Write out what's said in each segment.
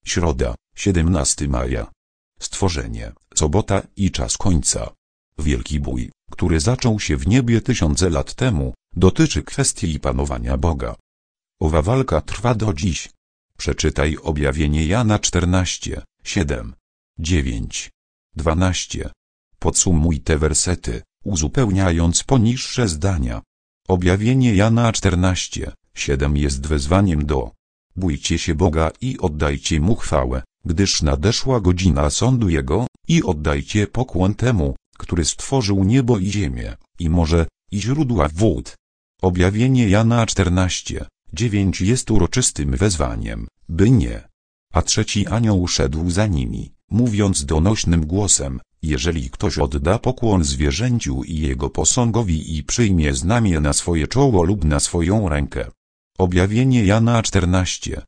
Środa, 17 maja. Stworzenie, sobota i czas końca. Wielki bój, który zaczął się w niebie tysiące lat temu, dotyczy kwestii panowania Boga. Owa walka trwa do dziś. Przeczytaj Objawienie Jana 14, 7, 9, 12. Podsumuj te wersety, uzupełniając poniższe zdania. Objawienie Jana 14, 7 jest wezwaniem do: bójcie się Boga i oddajcie Mu chwałę, gdyż nadeszła godzina sądu Jego, i oddajcie pokłon temu, który stworzył niebo i ziemię, i morze, i źródła wód. Objawienie Jana 14, 9 jest uroczystym wezwaniem, by nie. A trzeci anioł szedł za nimi, mówiąc donośnym głosem: jeżeli ktoś odda pokłon zwierzęciu i jego posągowi i przyjmie znamię na swoje czoło lub na swoją rękę. Objawienie Jana 14,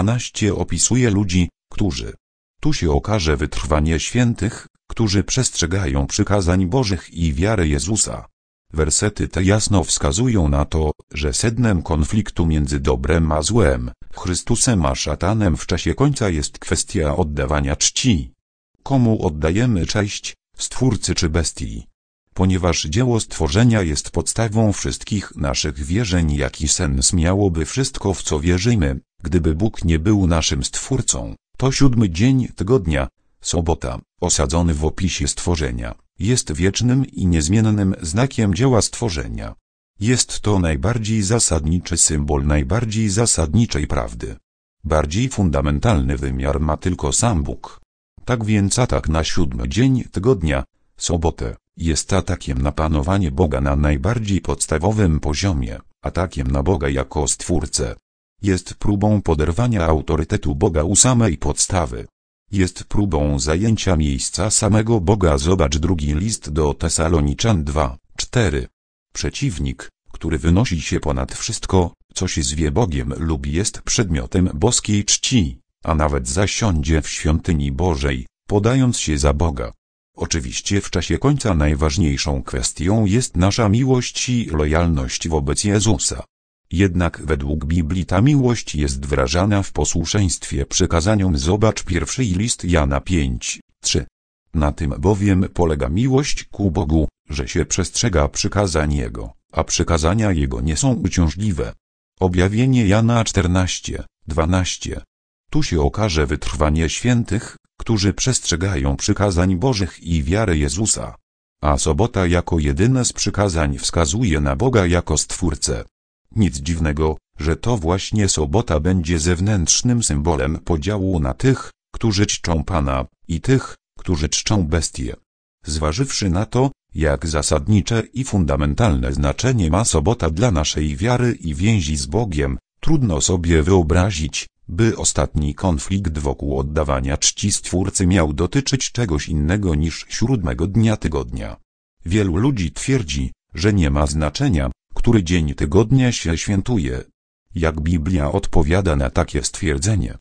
12 opisuje ludzi, którzy. Tu się okaże wytrwanie świętych, którzy przestrzegają przykazań Bożych i wiary Jezusa. Wersety te jasno wskazują na to, że sednem konfliktu między dobrem a złem, Chrystusem a szatanem w czasie końca jest kwestia oddawania czci. Komu oddajemy cześć, Stwórcy czy bestii? Ponieważ dzieło stworzenia jest podstawą wszystkich naszych wierzeń, jaki sens miałoby wszystko, w co wierzymy, gdyby Bóg nie był naszym Stwórcą? To 7 dzień tygodnia, sobota, osadzony w opisie stworzenia, jest wiecznym i niezmiennym znakiem dzieła stworzenia. Jest to najbardziej zasadniczy symbol najbardziej zasadniczej prawdy. Bardziej fundamentalny wymiar ma tylko sam Bóg. Tak więc atak na 7 dzień tygodnia, sobotę, jest atakiem na panowanie Boga na najbardziej podstawowym poziomie, atakiem na Boga jako Stwórcę. Jest próbą poderwania autorytetu Boga u samej podstawy. Jest próbą zajęcia miejsca samego Boga. Zobacz drugi list do Tesaloniczan 2, 4. Przeciwnik, który wynosi się ponad wszystko, co się zwie Bogiem lub jest przedmiotem boskiej czci, a nawet zasiądzie w świątyni Bożej, podając się za Boga. Oczywiście w czasie końca najważniejszą kwestią jest nasza miłość i lojalność wobec Jezusa. Jednak według Biblii ta miłość jest wyrażana w posłuszeństwie przykazaniom. Zobacz pierwszy list Jana 5, 3. Na tym bowiem polega miłość ku Bogu, że się przestrzega przykazań Jego, a przykazania Jego nie są uciążliwe. Objawienie Jana 14, 12. Tu się okaże wytrwanie świętych, którzy przestrzegają przykazań Bożych i wiary Jezusa. A sobota jako jedyne z przykazań wskazuje na Boga jako Stwórcę. Nic dziwnego, że to właśnie sobota będzie zewnętrznym symbolem podziału na tych, którzy czczą Pana, i tych, którzy czczą bestię. Zważywszy na to, jak zasadnicze i fundamentalne znaczenie ma sobota dla naszej wiary i więzi z Bogiem, trudno sobie wyobrazić, by ostatni konflikt wokół oddawania czci Stwórcy miał dotyczyć czegoś innego niż 7 dnia tygodnia. Wielu ludzi twierdzi, że nie ma znaczenia, który dzień tygodnia się świętuje. Jak Biblia odpowiada na takie stwierdzenie?